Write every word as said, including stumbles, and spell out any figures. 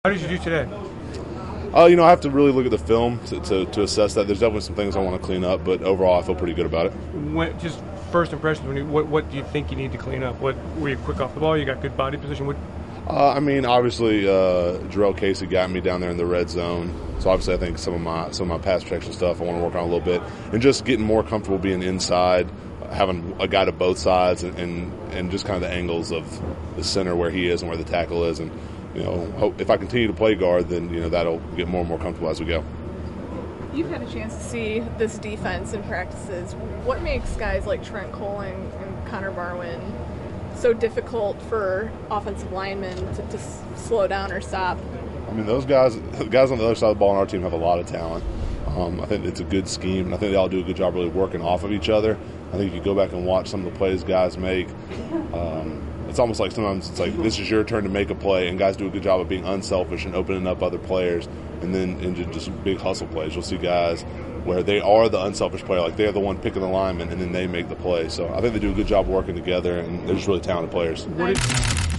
How did you do today? Uh, you know, I have to really look at the film to, to, to assess that. There's definitely some things I want to clean up, but overall I feel pretty good about it. When, just first impressions, when you, what, what do you think you need to clean up? What Were you quick off the ball? You got good body position? What, Uh, I mean, obviously, uh, Jarrell Casey got me down there in the red zone. So obviously, I think some of my some of my pass protection stuff I want to work on a little bit, and just getting more comfortable being inside, having a guy to both sides, and, and, and just kind of the angles of the center where he is and where the tackle is, and you know, hope, if I continue to play guard, then you know that'll get more and more comfortable as we go. You've had a chance to see this defense in practices. What makes guys like Trent Colling and Connor Barwin so difficult for offensive linemen to, to slow down or stop? I mean, those guys, the guys on the other side of the ball on our team have a lot of talent. Um, I think it's a good scheme, and I think they all do a good job really working off of each other. I think if you go back and watch some of the plays guys make, um, it's almost like sometimes it's like this is your turn to make a play, and guys do a good job of being unselfish and opening up other players, and then into just big hustle plays. You'll see guys where they are the unselfish player, like they're the one picking the lineman, and then they make the play. So I think they do a good job working together, and they're just really talented players. what did,